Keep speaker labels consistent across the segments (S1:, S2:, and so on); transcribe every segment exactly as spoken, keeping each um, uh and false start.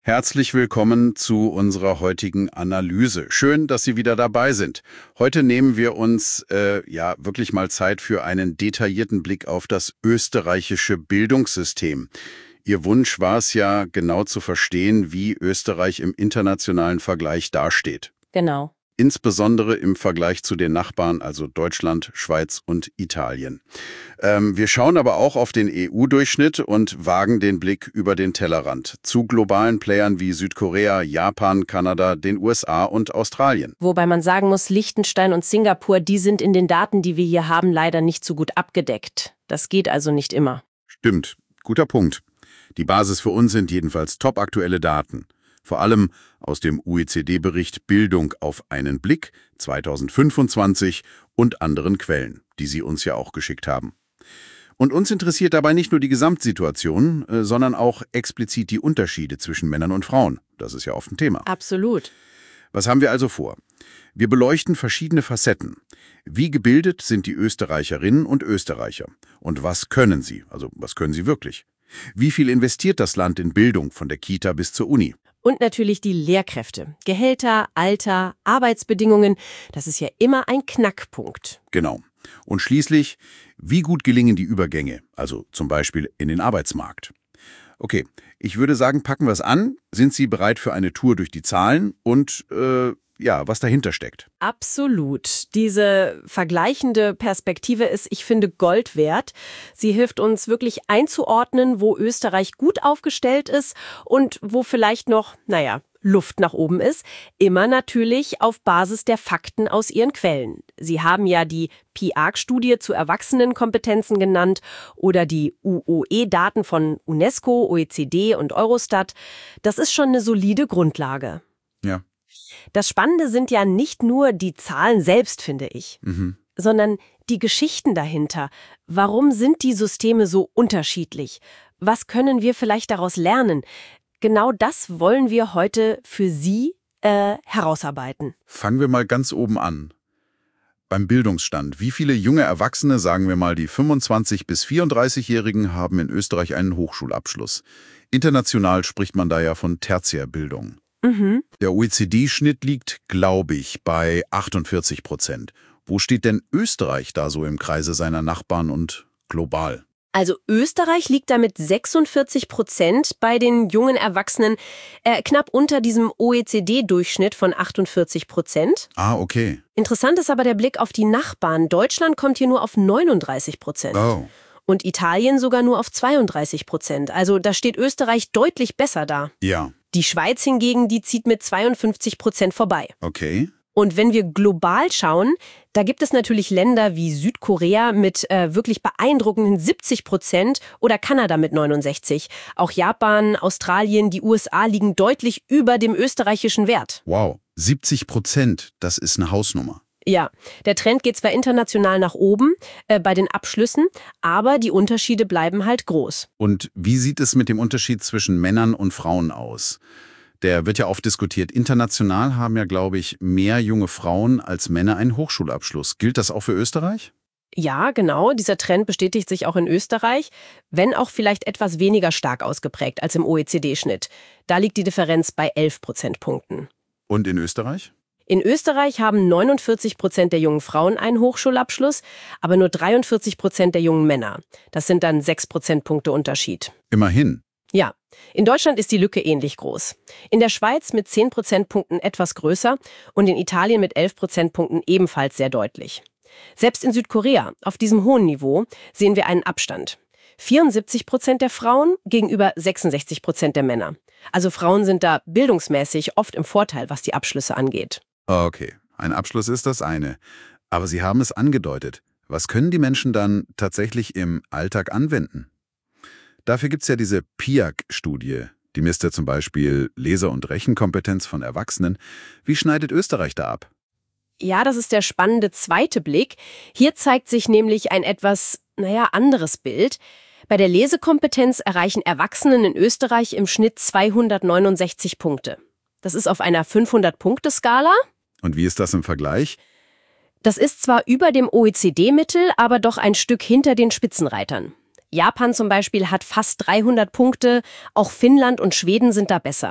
S1: Herzlich willkommen zu unserer heutigen Analyse. Schön, dass Sie wieder dabei sind. Heute nehmen wir uns äh, ja wirklich mal Zeit für einen detaillierten Blick auf das österreichische Bildungssystem. Ihr Wunsch war es ja, genau zu verstehen, wie Österreich im internationalen Vergleich dasteht.
S2: Genau.
S1: Insbesondere im Vergleich zu den Nachbarn, also Deutschland, Schweiz und Italien. Ähm, wir schauen aber auch auf den E U-Durchschnitt und wagen den Blick über den Tellerrand zu globalen Playern wie Südkorea, Japan, Kanada, den U S A und Australien.
S2: Wobei man sagen muss, Liechtenstein und Singapur, die sind in den Daten, die wir hier haben, leider nicht so gut abgedeckt. Das geht also nicht immer.
S1: Stimmt, guter Punkt. Die Basis für uns sind jedenfalls topaktuelle Daten. Vor allem aus dem O E C D-Bericht Bildung auf einen Blick zweitausendfünfundzwanzig und anderen Quellen, die Sie uns ja auch geschickt haben. Und uns interessiert dabei nicht nur die Gesamtsituation, äh, sondern auch explizit die Unterschiede zwischen Männern und Frauen. Das ist ja oft ein Thema.
S2: Absolut.
S1: Was haben wir also vor? Wir beleuchten verschiedene Facetten. Wie gebildet sind die Österreicherinnen und Österreicher? Und was können sie? Also was können sie wirklich? Wie viel investiert das Land in Bildung von der Kita bis zur Uni?
S2: Und natürlich die Lehrkräfte. Gehälter, Alter, Arbeitsbedingungen, das ist ja immer ein Knackpunkt.
S1: Genau. Und schließlich, wie gut gelingen die Übergänge, also zum Beispiel in den Arbeitsmarkt? Okay, ich würde sagen, packen wir es an. Sind Sie bereit für eine Tour durch die Zahlen und äh, ja, was dahinter steckt?
S2: Absolut. Diese vergleichende Perspektive ist, ich finde, Gold wert. Sie hilft uns wirklich einzuordnen, wo Österreich gut aufgestellt ist und wo vielleicht noch, naja, Luft nach oben ist. Immer natürlich auf Basis der Fakten aus Ihren Quellen. Sie haben ja die P I A C-Studie zu Erwachsenenkompetenzen genannt oder die U O E-Daten von UNESCO, O E C D und Eurostat. Das ist schon eine solide Grundlage.
S1: Ja.
S2: Das Spannende sind ja nicht nur die Zahlen selbst, finde ich,
S1: Mhm.
S2: sondern die Geschichten dahinter. Warum sind die Systeme so unterschiedlich? Was können wir vielleicht daraus lernen? Genau das wollen wir heute für Sie äh, herausarbeiten.
S1: Fangen wir mal ganz oben an. Beim Bildungsstand. Wie viele junge Erwachsene, sagen wir mal die fünfundzwanzig- bis vierunddreißigjährigen, haben in Österreich einen Hochschulabschluss? International spricht man da ja von Tertiärbildung.
S2: Mhm.
S1: Der O E C D-Schnitt liegt, glaube ich, bei achtundvierzig Prozent. Wo steht denn Österreich da so im Kreise seiner Nachbarn und global?
S2: Also Österreich liegt damit sechsundvierzig Prozent bei den jungen Erwachsenen, äh, knapp unter diesem O E C D-Durchschnitt von achtundvierzig Prozent.
S1: Ah, okay.
S2: Interessant ist aber der Blick auf die Nachbarn. Deutschland kommt hier nur auf neununddreißig Prozent.
S1: Oh.
S2: Und Italien sogar nur auf zweiunddreißig Prozent. Also da steht Österreich deutlich besser da.
S1: Ja,
S2: Die Schweiz hingegen, die zieht mit zweiundfünfzig Prozent vorbei.
S1: okay.
S2: Und wenn wir global schauen, da gibt es natürlich Länder wie Südkorea mit äh, wirklich beeindruckenden siebzig Prozent oder Kanada mit neunundsechzig. Auch Japan, Australien, die U S A liegen deutlich über dem österreichischen Wert.
S1: Wow, siebzig Prozent, das ist eine Hausnummer.
S2: Ja, der Trend geht zwar international nach oben äh, bei den Abschlüssen, aber die Unterschiede bleiben halt groß.
S1: Und wie sieht es mit dem Unterschied zwischen Männern und Frauen aus? Der wird ja oft diskutiert. International haben ja, glaube ich, mehr junge Frauen als Männer einen Hochschulabschluss. Gilt das auch für Österreich?
S2: Ja, genau, dieser Trend bestätigt sich auch in Österreich, wenn auch vielleicht etwas weniger stark ausgeprägt als im O E C D-Schnitt. Da liegt die Differenz bei elf Prozentpunkten.
S1: Und in Österreich?
S2: In Österreich haben neunundvierzig Prozent der jungen Frauen einen Hochschulabschluss, aber nur dreiundvierzig Prozent der jungen Männer. Das sind dann sechs Prozentpunkte Unterschied.
S1: Immerhin.
S2: Ja, in Deutschland ist die Lücke ähnlich groß. In der Schweiz mit zehn Prozentpunkten etwas größer und in Italien mit elf Prozentpunkten ebenfalls sehr deutlich. Selbst in Südkorea, auf diesem hohen Niveau, sehen wir einen Abstand. vierundsiebzig Prozent der Frauen gegenüber sechsundsechzig Prozent der Männer. Also Frauen sind da bildungsmäßig oft im Vorteil, was die Abschlüsse angeht.
S1: Okay, ein Abschluss ist das eine. Aber Sie haben es angedeutet. Was können die Menschen dann tatsächlich im Alltag anwenden? Dafür gibt es ja diese P I A C-Studie. Die misst ja zum Beispiel Leser- und Rechenkompetenz von Erwachsenen. Wie schneidet Österreich da ab?
S2: Ja, das ist der spannende zweite Blick. Hier zeigt sich nämlich ein etwas, naja, anderes Bild. Bei der Lesekompetenz erreichen Erwachsenen in Österreich im Schnitt zweihundertneunundsechzig Punkte. Das ist auf einer fünfhundert-Punkte-Skala.
S1: Und wie ist das im Vergleich?
S2: Das ist zwar über dem O E C D-Mittel, aber doch ein Stück hinter den Spitzenreitern. Japan zum Beispiel hat fast dreihundert Punkte, auch Finnland und Schweden sind da besser.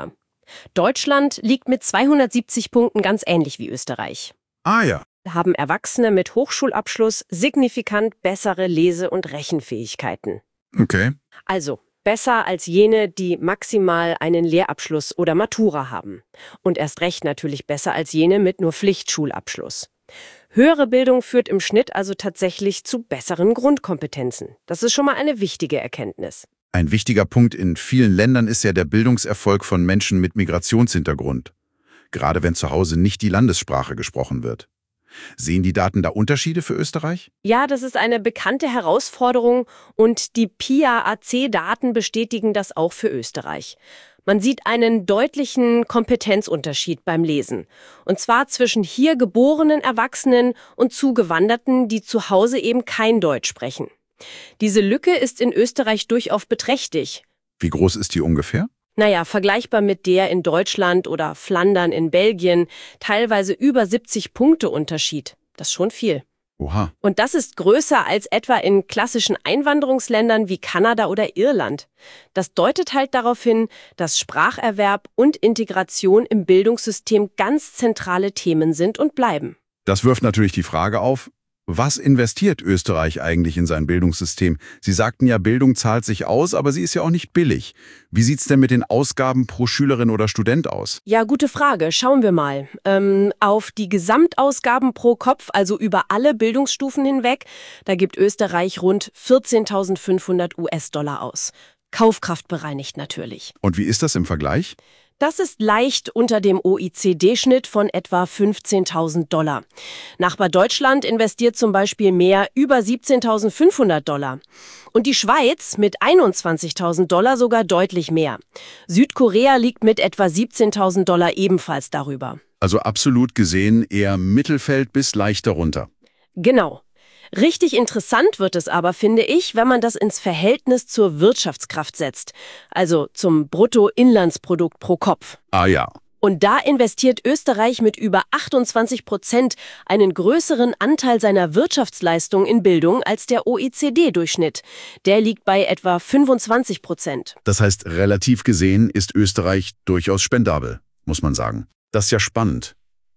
S2: Deutschland liegt mit zweihundertsiebzig Punkten ganz ähnlich wie Österreich.
S1: Ah ja.
S2: Haben Erwachsene mit Hochschulabschluss signifikant bessere Lese- und Rechenfähigkeiten.
S1: Okay.
S2: Also besser als jene, die maximal einen Lehrabschluss oder Matura haben. Und erst recht natürlich besser als jene mit nur Pflichtschulabschluss. Höhere Bildung führt im Schnitt also tatsächlich zu besseren Grundkompetenzen. Das ist schon mal eine wichtige Erkenntnis.
S1: Ein wichtiger Punkt in vielen Ländern ist ja der Bildungserfolg von Menschen mit Migrationshintergrund. Gerade wenn zu Hause nicht die Landessprache gesprochen wird. Sehen die Daten da Unterschiede für Österreich?
S2: Ja, das ist eine bekannte Herausforderung und die P I A-A C-Daten bestätigen das auch für Österreich. Man sieht einen deutlichen Kompetenzunterschied beim Lesen. Und zwar zwischen hier geborenen Erwachsenen und Zugewanderten, die zu Hause eben kein Deutsch sprechen. Diese Lücke ist in Österreich durchaus beträchtlich.
S1: Wie groß ist die ungefähr?
S2: Naja, vergleichbar mit der in Deutschland oder Flandern in Belgien, teilweise über siebzig Punkte Unterschied. Das ist schon viel.
S1: Oha.
S2: Und das ist größer als etwa in klassischen Einwanderungsländern wie Kanada oder Irland. Das deutet halt darauf hin, dass Spracherwerb und Integration im Bildungssystem ganz zentrale Themen sind und bleiben.
S1: Das wirft natürlich die Frage auf, was investiert Österreich eigentlich in sein Bildungssystem? Sie sagten ja, Bildung zahlt sich aus, aber sie ist ja auch nicht billig. Wie sieht's denn mit den Ausgaben pro Schülerin oder Student aus?
S2: Ja, gute Frage. Schauen wir mal. Ähm, auf die Gesamtausgaben pro Kopf, also über alle Bildungsstufen hinweg, da gibt Österreich rund vierzehntausendfünfhundert U S-Dollar aus. Kaufkraft bereinigt natürlich.
S1: Und wie ist das im Vergleich?
S2: Das ist leicht unter dem O E C D-Schnitt von etwa fünfzehntausend Dollar. Nachbar Deutschland investiert zum Beispiel mehr, über siebzehntausendfünfhundert Dollar. Und die Schweiz mit einundzwanzigtausend Dollar sogar deutlich mehr. Südkorea liegt mit etwa siebzehntausend Dollar ebenfalls darüber.
S1: Also absolut gesehen eher Mittelfeld bis leicht darunter.
S2: Genau. Richtig interessant wird es aber, finde ich, wenn man das ins Verhältnis zur Wirtschaftskraft setzt, also zum Bruttoinlandsprodukt pro Kopf.
S1: Ah ja.
S2: Und da investiert Österreich mit über achtundzwanzig Prozent einen größeren Anteil seiner Wirtschaftsleistung in Bildung als der O E C D-Durchschnitt. Der liegt bei etwa fünfundzwanzig Prozent.
S1: Das heißt, relativ gesehen ist Österreich durchaus spendabel, muss man sagen. Das ist ja spannend.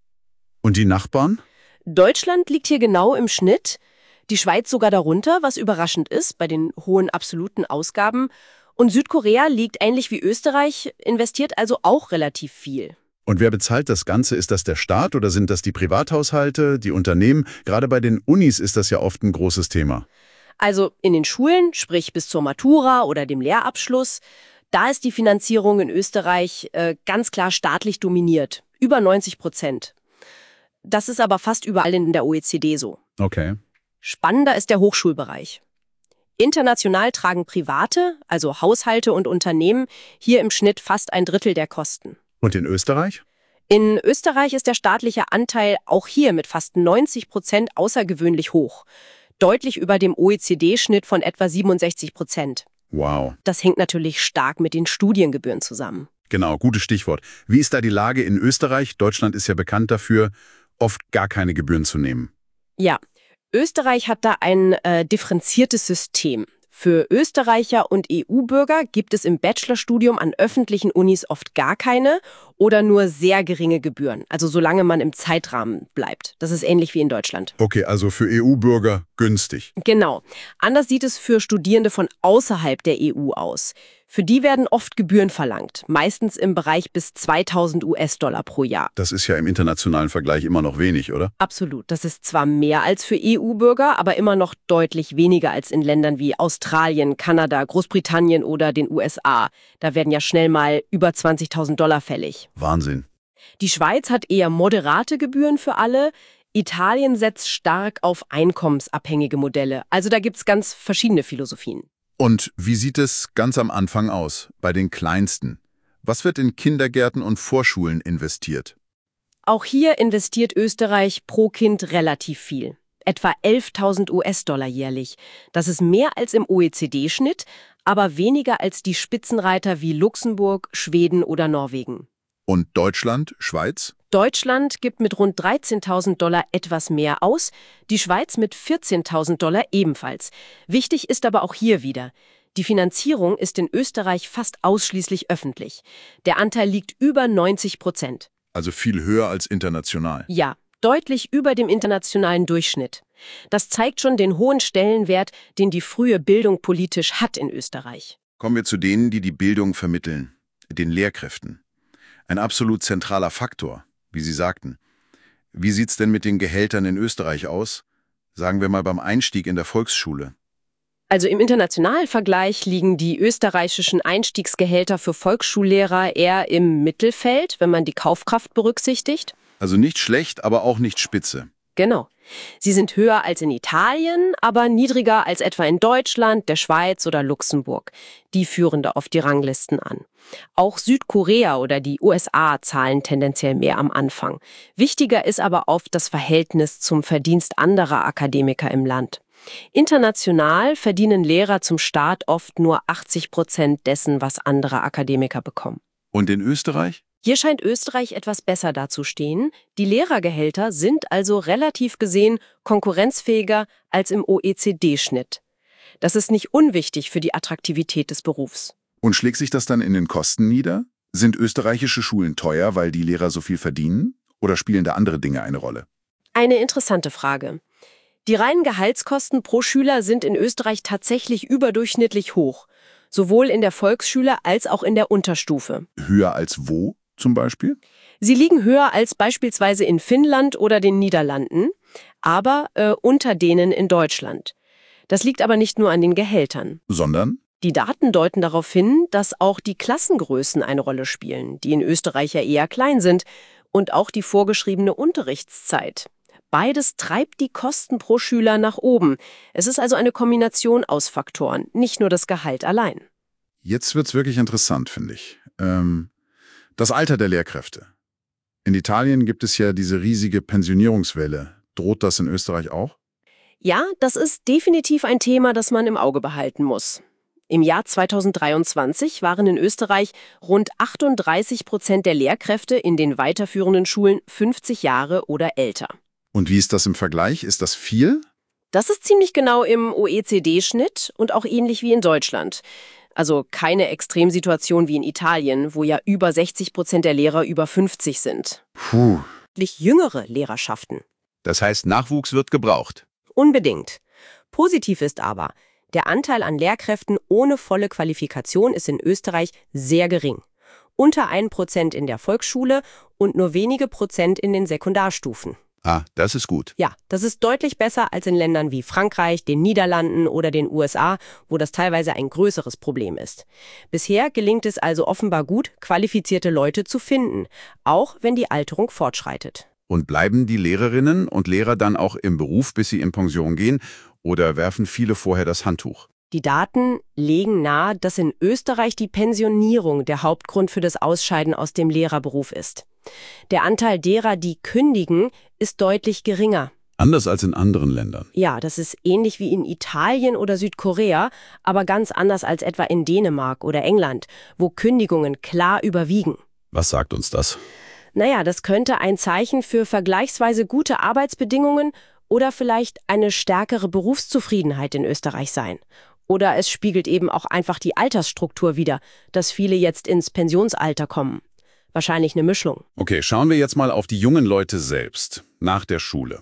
S1: Und die Nachbarn?
S2: Deutschland liegt hier genau im Schnitt. Die Schweiz sogar darunter, was überraschend ist bei den hohen absoluten Ausgaben. Und Südkorea liegt ähnlich wie Österreich, investiert also auch relativ viel.
S1: Und wer bezahlt das Ganze? Ist das der Staat oder sind das die Privathaushalte, die Unternehmen? Gerade bei den Unis ist das ja oft ein großes Thema.
S2: Also in den Schulen, sprich bis zur Matura oder dem Lehrabschluss, da ist die Finanzierung in Österreich äh, ganz klar staatlich dominiert. Über neunzig Prozent. Das ist aber fast überall in der O E C D so.
S1: Okay.
S2: Spannender ist der Hochschulbereich. International tragen Private, also Haushalte und Unternehmen, hier im Schnitt fast ein Drittel der Kosten.
S1: Und in Österreich?
S2: In Österreich ist der staatliche Anteil auch hier mit fast neunzig Prozent außergewöhnlich hoch. Deutlich über dem O E C D-Schnitt von etwa siebenundsechzig Prozent.
S1: Wow.
S2: Das hängt natürlich stark mit den Studiengebühren zusammen.
S1: Genau, gutes Stichwort. Wie ist da die Lage in Österreich? Deutschland ist ja bekannt dafür, oft gar keine Gebühren zu nehmen.
S2: Ja. Österreich hat da ein äh, differenziertes System. Für Österreicher und E U-Bürger gibt es im Bachelorstudium an öffentlichen Unis oft gar keine oder nur sehr geringe Gebühren, also solange man im Zeitrahmen bleibt. Das ist ähnlich wie in Deutschland.
S1: Okay, also für E U-Bürger günstig.
S2: Genau. Anders sieht es für Studierende von außerhalb der E U aus. Für die werden oft Gebühren verlangt, meistens im Bereich bis zweitausend U S-Dollar pro Jahr.
S1: Das ist ja im internationalen Vergleich immer noch wenig, oder?
S2: Absolut. Das ist zwar mehr als für E U-Bürger, aber immer noch deutlich weniger als in Ländern wie Australien, Kanada, Großbritannien oder den U S A. Da werden ja schnell mal über zwanzigtausend Dollar fällig.
S1: Wahnsinn.
S2: Die Schweiz hat eher moderate Gebühren für alle. Italien setzt stark auf einkommensabhängige Modelle. Also da gibt's ganz verschiedene Philosophien.
S1: Und wie sieht es ganz am Anfang aus, bei den Kleinsten? Was wird in Kindergärten und Vorschulen investiert?
S2: Auch hier investiert Österreich pro Kind relativ viel. Etwa elftausend U S-Dollar jährlich. Das ist mehr als im O E C D-Schnitt, aber weniger als die Spitzenreiter wie Luxemburg, Schweden oder Norwegen.
S1: Und Deutschland, Schweiz?
S2: Deutschland gibt mit rund dreizehntausend Dollar etwas mehr aus, die Schweiz mit vierzehntausend Dollar ebenfalls. Wichtig ist aber auch hier wieder, Die Finanzierung ist in Österreich fast ausschließlich öffentlich. Der Anteil liegt über neunzig Prozent.
S1: Also viel höher als international.
S2: Ja, deutlich über dem internationalen Durchschnitt. Das zeigt schon den hohen Stellenwert, den die frühe Bildung politisch hat in Österreich.
S1: Kommen wir zu denen, die die Bildung vermitteln, den Lehrkräften. Ein absolut zentraler Faktor, wie Sie sagten. Wie sieht's denn mit den Gehältern in Österreich aus? Sagen wir mal beim Einstieg in der Volksschule.
S2: Also im internationalen Vergleich liegen die österreichischen Einstiegsgehälter für Volksschullehrer eher im Mittelfeld, wenn man die Kaufkraft berücksichtigt.
S1: Also nicht schlecht, aber auch nicht spitze.
S2: Genau. Sie sind höher als in Italien, aber niedriger als etwa in Deutschland, der Schweiz oder Luxemburg. Die führen da oft die Ranglisten an. Auch Südkorea oder die U S A zahlen tendenziell mehr am Anfang. Wichtiger ist aber oft das Verhältnis zum Verdienst anderer Akademiker im Land. International verdienen Lehrer zum Start oft nur achtzig Prozent dessen, was andere Akademiker bekommen.
S1: Und in Österreich?
S2: Hier scheint Österreich etwas besser dazustehen. Die Lehrergehälter sind also relativ gesehen konkurrenzfähiger als im O E C D-Schnitt. Das ist nicht unwichtig für die Attraktivität des Berufs.
S1: Und schlägt sich das dann in den Kosten nieder? Sind österreichische Schulen teuer, weil die Lehrer so viel verdienen? Oder spielen da andere Dinge eine Rolle?
S2: Eine interessante Frage. Die reinen Gehaltskosten pro Schüler sind in Österreich tatsächlich überdurchschnittlich hoch. Sowohl in der Volksschule als auch in der Unterstufe.
S1: Höher als wo zum Beispiel?
S2: Sie liegen höher als beispielsweise in Finnland oder den Niederlanden, aber äh, unter denen in Deutschland. Das liegt aber nicht nur an den Gehältern.
S1: Sondern?
S2: Die Daten deuten darauf hin, dass auch die Klassengrößen eine Rolle spielen, die in Österreich ja eher klein sind, und auch die vorgeschriebene Unterrichtszeit. Beides treibt die Kosten pro Schüler nach oben. Es ist also eine Kombination aus Faktoren, nicht nur das Gehalt allein.
S1: Jetzt wird's wirklich interessant, finde ich. Ähm, das Alter der Lehrkräfte. In Italien gibt es ja diese riesige Pensionierungswelle. Droht das in Österreich auch?
S2: Ja, das ist definitiv ein Thema, das man im Auge behalten muss. Im Jahr zweitausenddreiundzwanzig waren in Österreich rund achtunddreißig Prozent der Lehrkräfte in den weiterführenden Schulen fünfzig Jahre oder älter.
S1: Und wie ist das im Vergleich? Ist das viel?
S2: Das ist ziemlich genau im O E C D-Schnitt und auch ähnlich wie in Deutschland. Also keine Extremsituation wie in Italien, wo ja über sechzig Prozent der Lehrer über fünfzig sind.
S1: Puh.
S2: Jüngere Lehrerschaften.
S3: Das heißt, Nachwuchs wird gebraucht.
S2: Unbedingt. Positiv ist aber, der Anteil an Lehrkräften ohne volle Qualifikation ist in Österreich sehr gering. Unter ein Prozent in der Volksschule und nur wenige Prozent in den Sekundarstufen.
S3: Ah, das ist gut.
S2: Ja, das ist deutlich besser als in Ländern wie Frankreich, den Niederlanden oder den U S A, wo das teilweise ein größeres Problem ist. Bisher gelingt es also offenbar gut, qualifizierte Leute zu finden, auch wenn die Alterung fortschreitet.
S1: Und bleiben die Lehrerinnen und Lehrer dann auch im Beruf, bis sie in Pension gehen? Oder werfen viele vorher das Handtuch?
S2: Die Daten legen nahe, dass in Österreich die Pensionierung der Hauptgrund für das Ausscheiden aus dem Lehrerberuf ist. Der Anteil derer, die kündigen, ist deutlich geringer.
S1: Anders als in anderen Ländern.
S2: Ja, das ist ähnlich wie in Italien oder Südkorea, aber ganz anders als etwa in Dänemark oder England, wo Kündigungen klar überwiegen.
S1: Was sagt uns das?
S2: Naja, das könnte ein Zeichen für vergleichsweise gute Arbeitsbedingungen oder vielleicht eine stärkere Berufszufriedenheit in Österreich sein. Oder es spiegelt eben auch einfach die Altersstruktur wider, dass viele jetzt ins Pensionsalter kommen. Wahrscheinlich eine Mischung.
S1: Okay, schauen wir jetzt mal auf die jungen Leute selbst, nach der Schule.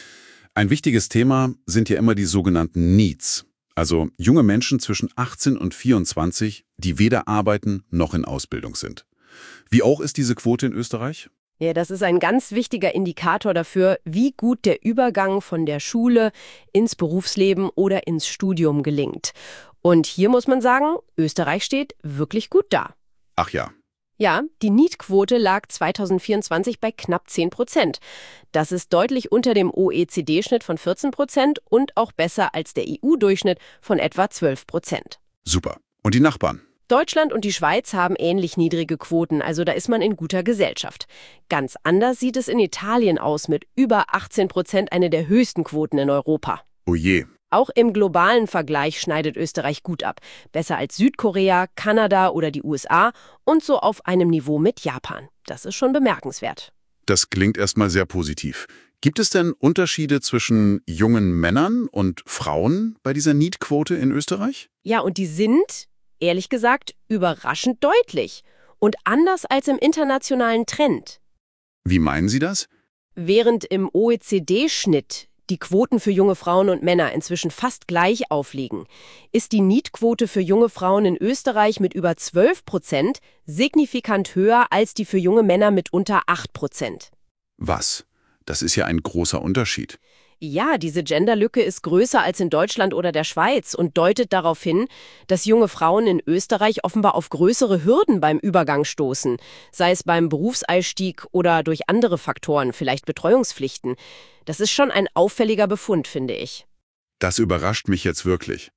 S1: Ein wichtiges Thema sind ja immer die sogenannten Needs, also junge Menschen zwischen achtzehn und vierundzwanzig, die weder arbeiten noch in Ausbildung sind. Wie hoch ist diese Quote in Österreich?
S2: Ja, das ist ein ganz wichtiger Indikator dafür, wie gut der Übergang von der Schule ins Berufsleben oder ins Studium gelingt. Und hier muss man sagen, Österreich steht wirklich gut da.
S1: Ach ja.
S2: Ja, die Need-Quote lag zweitausendvierundzwanzig bei knapp zehn Prozent. Das ist deutlich unter dem O E C D-Schnitt von vierzehn Prozent und auch besser als der E U-Durchschnitt von etwa zwölf Prozent.
S1: Super. Und die Nachbarn?
S2: Deutschland und die Schweiz haben ähnlich niedrige Quoten, also da ist man in guter Gesellschaft. Ganz anders sieht es in Italien aus, mit über achtzehn Prozent, eine der höchsten Quoten in Europa.
S1: Oh je.
S2: Auch im globalen Vergleich schneidet Österreich gut ab. Besser als Südkorea, Kanada oder die U S A und so auf einem Niveau mit Japan. Das ist schon bemerkenswert.
S1: Das klingt erstmal sehr positiv. Gibt es denn Unterschiede zwischen jungen Männern und Frauen bei dieser Nietquote in Österreich?
S2: Ja, und die sind, ehrlich gesagt, überraschend deutlich und anders als im internationalen Trend.
S1: Wie meinen Sie das?
S2: Während im O E C D-Schnitt die Quoten für junge Frauen und Männer inzwischen fast gleich aufliegen, ist die Nietquote für junge Frauen in Österreich mit über zwölf Prozent signifikant höher als die für junge Männer mit unter acht Prozent.
S1: Was? Das ist ja ein großer Unterschied.
S2: Ja, diese Genderlücke ist größer als in Deutschland oder der Schweiz und deutet darauf hin, dass junge Frauen in Österreich offenbar auf größere Hürden beim Übergang stoßen, sei es beim Berufseinstieg oder durch andere Faktoren, vielleicht Betreuungspflichten. Das ist schon ein auffälliger Befund, finde ich.
S1: Das überrascht mich jetzt wirklich.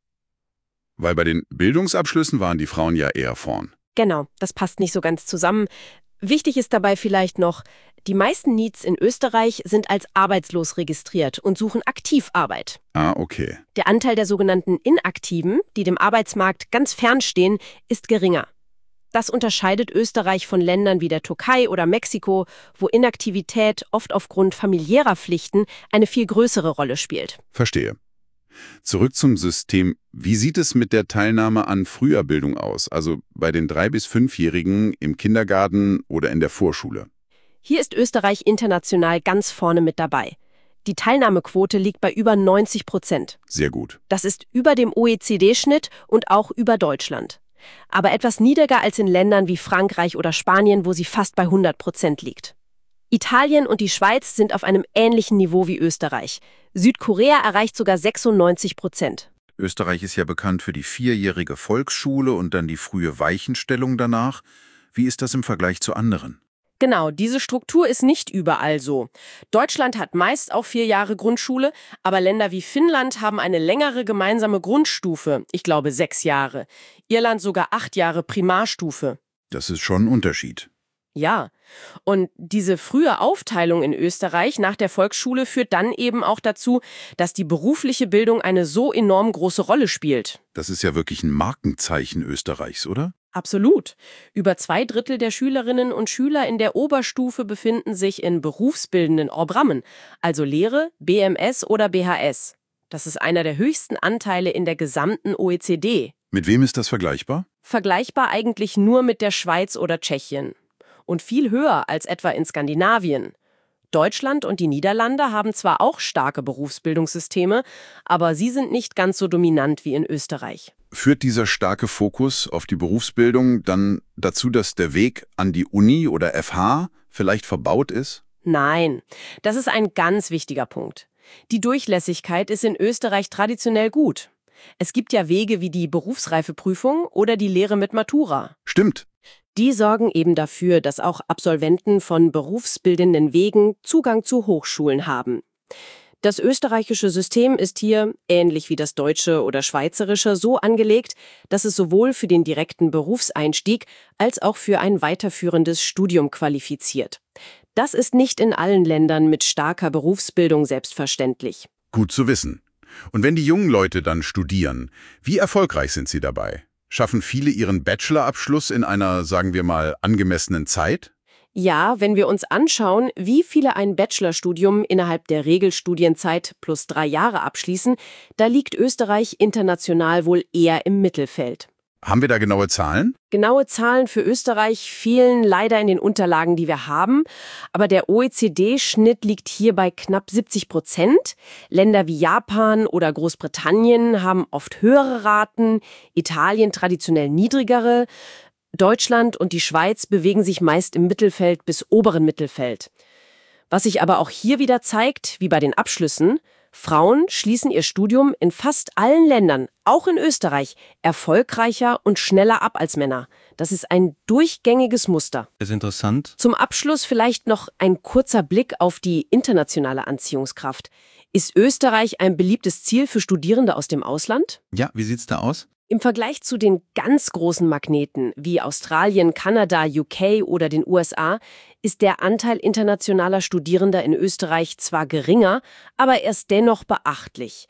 S1: Weil bei den Bildungsabschlüssen waren die Frauen ja eher vorn.
S2: Genau, das passt nicht so ganz zusammen. Wichtig ist dabei vielleicht noch, die meisten Neets in Österreich sind als arbeitslos registriert und suchen aktiv Arbeit.
S1: Ah, okay.
S2: Der Anteil der sogenannten Inaktiven, die dem Arbeitsmarkt ganz fernstehen, ist geringer. Das unterscheidet Österreich von Ländern wie der Türkei oder Mexiko, wo Inaktivität oft aufgrund familiärer Pflichten eine viel größere Rolle spielt.
S1: Verstehe. Zurück zum System. Wie sieht es mit der Teilnahme an Früherbildung aus, also bei den drei- bis fünfjährigen im Kindergarten oder in der Vorschule?
S2: Hier ist Österreich international ganz vorne mit dabei. Die Teilnahmequote liegt bei über neunzig Prozent.
S1: Sehr gut.
S2: Das ist über dem O E C D-Schnitt und auch über Deutschland. Aber etwas niedriger als in Ländern wie Frankreich oder Spanien, wo sie fast bei hundert Prozent liegt. Italien und die Schweiz sind auf einem ähnlichen Niveau wie Österreich. Südkorea erreicht sogar sechsundneunzig Prozent.
S1: Österreich ist ja bekannt für die vierjährige Volksschule und dann die frühe Weichenstellung danach. Wie ist das im Vergleich zu anderen?
S2: Genau, diese Struktur ist nicht überall so. Deutschland hat meist auch vier Jahre Grundschule, aber Länder wie Finnland haben eine längere gemeinsame Grundstufe, ich glaube sechs Jahre. Irland sogar acht Jahre Primarstufe.
S1: Das ist schon ein Unterschied.
S2: Ja, und diese frühe Aufteilung in Österreich nach der Volksschule führt dann eben auch dazu, dass die berufliche Bildung eine so enorm große Rolle spielt.
S1: Das ist ja wirklich ein Markenzeichen Österreichs, oder?
S2: Absolut. Über zwei Drittel der Schülerinnen und Schüler in der Oberstufe befinden sich in berufsbildenden Programmen, also Lehre, B M S oder B H S. Das ist einer der höchsten Anteile in der gesamten O E C D.
S1: Mit wem ist das vergleichbar?
S2: Vergleichbar eigentlich nur mit der Schweiz oder Tschechien. Und viel höher als etwa in Skandinavien. Deutschland und die Niederlande haben zwar auch starke Berufsbildungssysteme, aber sie sind nicht ganz so dominant wie in Österreich.
S1: Führt dieser starke Fokus auf die Berufsbildung dann dazu, dass der Weg an die Uni oder F H vielleicht verbaut ist?
S2: Nein, das ist ein ganz wichtiger Punkt. Die Durchlässigkeit ist in Österreich traditionell gut. Es gibt ja Wege wie die Berufsreifeprüfung oder die Lehre mit Matura.
S1: Stimmt.
S2: Die sorgen eben dafür, dass auch Absolventen von berufsbildenden Wegen Zugang zu Hochschulen haben. Das österreichische System ist hier, ähnlich wie das deutsche oder schweizerische, so angelegt, dass es sowohl für den direkten Berufseinstieg als auch für ein weiterführendes Studium qualifiziert. Das ist nicht in allen Ländern mit starker Berufsbildung selbstverständlich.
S1: Gut zu wissen. Und wenn die jungen Leute dann studieren, wie erfolgreich sind sie dabei? Schaffen viele ihren Bachelorabschluss in einer, sagen wir mal, angemessenen Zeit?
S2: Ja, wenn wir uns anschauen, wie viele ein Bachelorstudium innerhalb der Regelstudienzeit plus drei Jahre abschließen, da liegt Österreich international wohl eher im Mittelfeld.
S1: Haben wir da genaue Zahlen?
S2: Genaue Zahlen für Österreich fehlen leider in den Unterlagen, die wir haben. Aber der O E C D-Schnitt liegt hier bei knapp siebzig Prozent. Länder wie Japan oder Großbritannien haben oft höhere Raten, Italien traditionell niedrigere. Deutschland und die Schweiz bewegen sich meist im Mittelfeld bis oberen Mittelfeld. Was sich aber auch hier wieder zeigt, wie bei den Abschlüssen, Frauen schließen ihr Studium in fast allen Ländern, auch in Österreich, erfolgreicher und schneller ab als Männer. Das ist ein durchgängiges Muster.
S4: Das ist interessant.
S2: Zum Abschluss vielleicht noch ein kurzer Blick auf die internationale Anziehungskraft. Ist Österreich ein beliebtes Ziel für Studierende aus dem Ausland?
S4: Ja, wie sieht's da aus?
S2: Im Vergleich zu den ganz großen Magneten wie Australien, Kanada, U K oder den U S A ist der Anteil internationaler Studierender in Österreich zwar geringer, aber er ist dennoch beachtlich.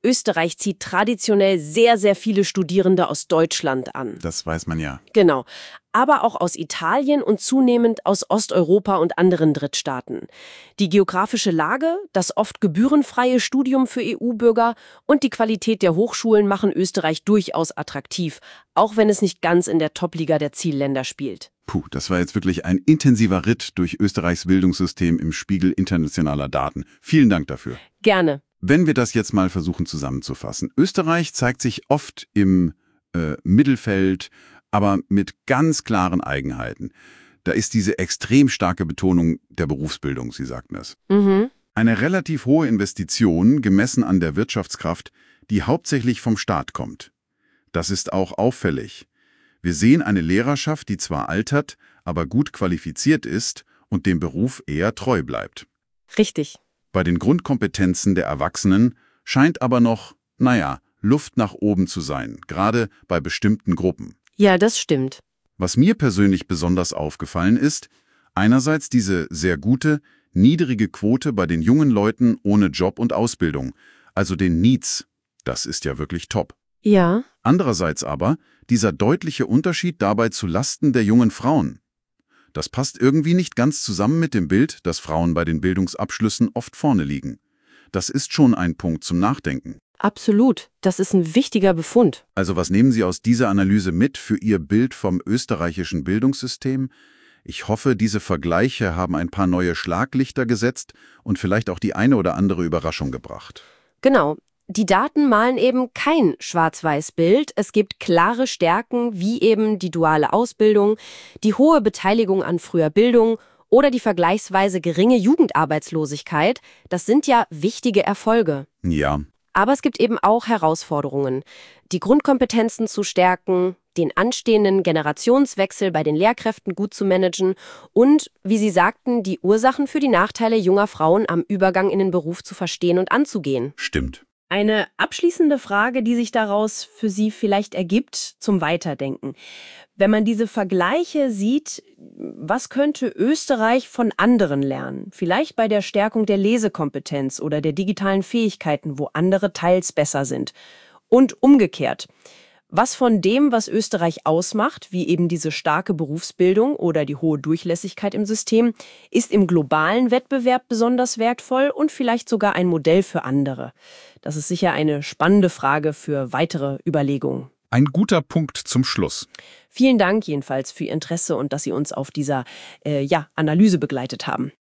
S2: Österreich zieht traditionell sehr, sehr viele Studierende aus Deutschland an.
S4: Das weiß man ja.
S2: Genau. Aber auch aus Italien und zunehmend aus Osteuropa und anderen Drittstaaten. Die geografische Lage, das oft gebührenfreie Studium für E U-Bürger und die Qualität der Hochschulen machen Österreich durchaus attraktiv, auch wenn es nicht ganz in der Top-Liga der Zielländer spielt.
S4: Puh, das war jetzt wirklich ein intensiver Ritt durch Österreichs Bildungssystem im Spiegel internationaler Daten. Vielen Dank dafür.
S2: Gerne.
S4: Wenn wir das jetzt mal versuchen zusammenzufassen. Österreich zeigt sich oft im äh, Mittelfeld, aber mit ganz klaren Eigenheiten. Da ist diese extrem starke Betonung der Berufsbildung, Sie sagten es.
S2: Mhm.
S4: Eine relativ hohe Investition, gemessen an der Wirtschaftskraft, die hauptsächlich vom Staat kommt. Das ist auch auffällig. Wir sehen eine Lehrerschaft, die zwar altert, aber gut qualifiziert ist und dem Beruf eher treu bleibt.
S2: Richtig.
S4: Bei den Grundkompetenzen der Erwachsenen scheint aber noch, naja, Luft nach oben zu sein, gerade bei bestimmten Gruppen.
S2: Ja, das stimmt.
S4: Was mir persönlich besonders aufgefallen ist, einerseits diese sehr gute, niedrige Quote bei den jungen Leuten ohne Job und Ausbildung, also den Neets. Das ist ja wirklich top.
S2: Ja.
S4: Andererseits aber dieser deutliche Unterschied dabei zu Lasten der jungen Frauen. Das passt irgendwie nicht ganz zusammen mit dem Bild, dass Frauen bei den Bildungsabschlüssen oft vorne liegen. Das ist schon ein Punkt zum Nachdenken.
S2: Absolut. Das ist ein wichtiger Befund.
S4: Also was nehmen Sie aus dieser Analyse mit für Ihr Bild vom österreichischen Bildungssystem? Ich hoffe, diese Vergleiche haben ein paar neue Schlaglichter gesetzt und vielleicht auch die eine oder andere Überraschung gebracht.
S2: Genau. Die Daten malen eben kein Schwarz-Weiß-Bild. Es gibt klare Stärken, wie eben die duale Ausbildung, die hohe Beteiligung an früher Bildung oder die vergleichsweise geringe Jugendarbeitslosigkeit. Das sind ja wichtige Erfolge.
S4: Ja.
S2: Aber es gibt eben auch Herausforderungen. Die Grundkompetenzen zu stärken, den anstehenden Generationswechsel bei den Lehrkräften gut zu managen und, wie Sie sagten, die Ursachen für die Nachteile junger Frauen am Übergang in den Beruf zu verstehen und anzugehen.
S4: Stimmt.
S2: Eine abschließende Frage, die sich daraus für Sie vielleicht ergibt, zum Weiterdenken. Wenn man diese Vergleiche sieht, was könnte Österreich von anderen lernen? Vielleicht bei der Stärkung der Lesekompetenz oder der digitalen Fähigkeiten, wo andere teils besser sind. Und umgekehrt. Was von dem, was Österreich ausmacht, wie eben diese starke Berufsbildung oder die hohe Durchlässigkeit im System, ist im globalen Wettbewerb besonders wertvoll und vielleicht sogar ein Modell für andere? Das ist sicher eine spannende Frage für weitere Überlegungen.
S5: Ein guter Punkt zum Schluss.
S2: Vielen Dank jedenfalls für Ihr Interesse und dass Sie uns auf dieser äh, ja, Analyse begleitet haben.